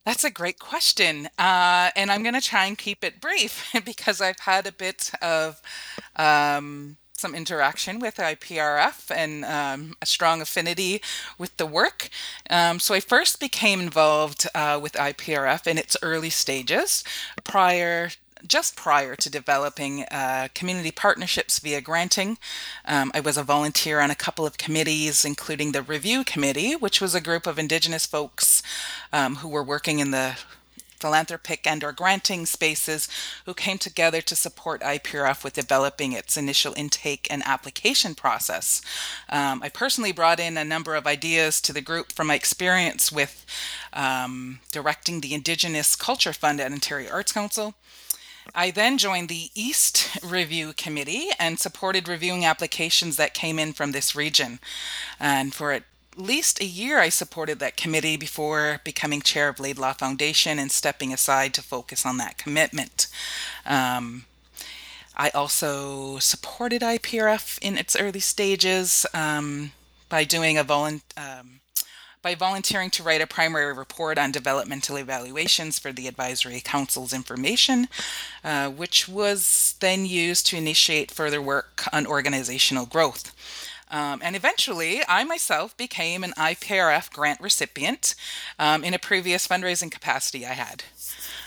That's a great question. And I'm going to try and keep it brief because I've had a bit of some interaction with IPRF and a strong affinity with the work. So I first became involved with IPRF in its early stages prior just prior to developing community partnerships via granting. I was a volunteer on a couple of committees, including the Review Committee, which was a group of Indigenous folks who were working in the philanthropic and or granting spaces who came together to support IPRF with developing its initial intake and application process. I personally brought in a number of ideas to the group from my experience with directing the Indigenous Culture Fund at Ontario Arts Council. I then joined the East Review Committee and supported reviewing applications that came in from this region. And for at least a year, I supported that committee before becoming chair of Laidlaw Foundation and stepping aside to focus on that commitment. Um, I also supported IPRF in its early stages by doing by volunteering to write a primary report on developmental evaluations for the Advisory Council's information, which was then used to initiate further work on organizational growth. And eventually, I myself became an IPRF grant recipient in a previous fundraising capacity I had.